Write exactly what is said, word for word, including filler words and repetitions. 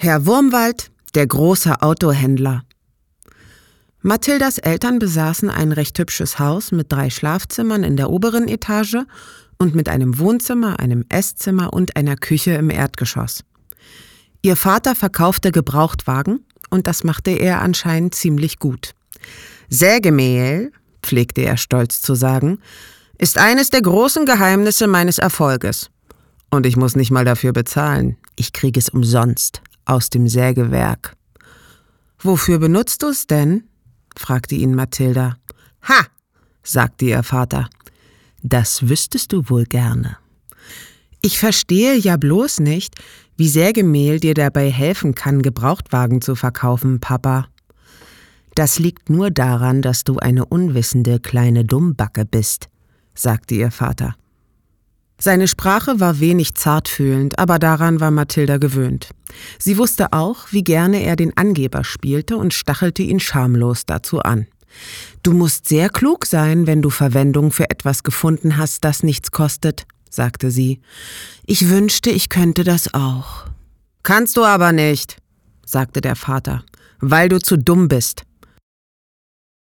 Herr Wurmwald, der große Autohändler. Mathildas Eltern besaßen ein recht hübsches Haus mit drei Schlafzimmern in der oberen Etage und mit einem Wohnzimmer, einem Esszimmer und einer Küche im Erdgeschoss. Ihr Vater verkaufte Gebrauchtwagen und das machte er anscheinend ziemlich gut. Sägemehl, pflegte er stolz zu sagen, ist eines der großen Geheimnisse meines Erfolges. Und ich muss nicht mal dafür bezahlen. Ich kriege es umsonst aus dem Sägewerk. »Wofür benutzt du es denn?« fragte ihn Mathilda. »Ha«, sagte ihr Vater, »das wüsstest du wohl gerne.« »Ich verstehe ja bloß nicht, wie Sägemehl dir dabei helfen kann, Gebrauchtwagen zu verkaufen, Papa.« »Das liegt nur daran, dass du eine unwissende kleine Dummbacke bist«, sagte ihr Vater. Seine Sprache war wenig zartfühlend, aber daran war Mathilda gewöhnt. Sie wusste auch, wie gerne er den Angeber spielte und stachelte ihn schamlos dazu an. »Du musst sehr klug sein, wenn du Verwendung für etwas gefunden hast, das nichts kostet«, sagte sie. »Ich wünschte, ich könnte das auch.« »Kannst du aber nicht«, sagte der Vater, »weil du zu dumm bist.